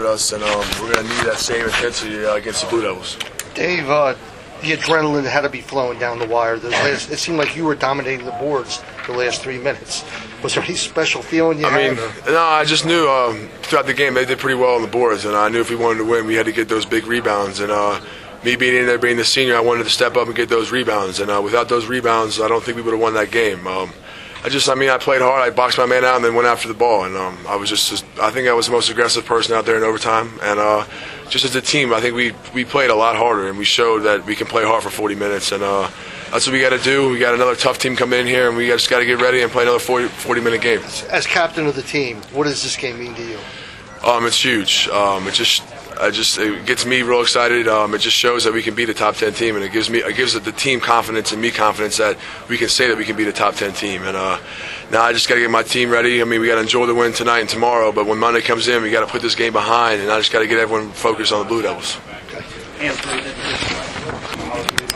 us, and we're going to need that same intensity against the Blue Devils. Dave, the adrenaline had to be flowing down the wire. It seemed like you were dominating the boards the last 3 minutes. Was there any special feeling you had? No, I just knew throughout the game they did pretty well on the boards, and I knew if we wanted to win, we had to get those big rebounds. And me being in there, being the senior, I wanted to step up and get those rebounds. And without those rebounds, I don't think we would have won that game. I played hard. I boxed my man out and then went after the ball. And I think I was the most aggressive person out there in overtime. And just as a team, I think we played a lot harder, and we showed that we can play hard for 40 minutes. And that's what we got to do. We got another tough team coming in here, and we just got to get ready and play another 40-minute game. As captain of the team, what does this game mean to you? It's huge. It gets me real excited. It just shows that we can beat a top 10 team, and it gives the team confidence and me confidence that we can say that we can beat a top 10 team. And now I just got to get my team ready. We got to enjoy the win tonight and tomorrow, but when Monday comes in, we got to put this game behind, and I just got to get everyone focused on the Blue Devils. Anthony.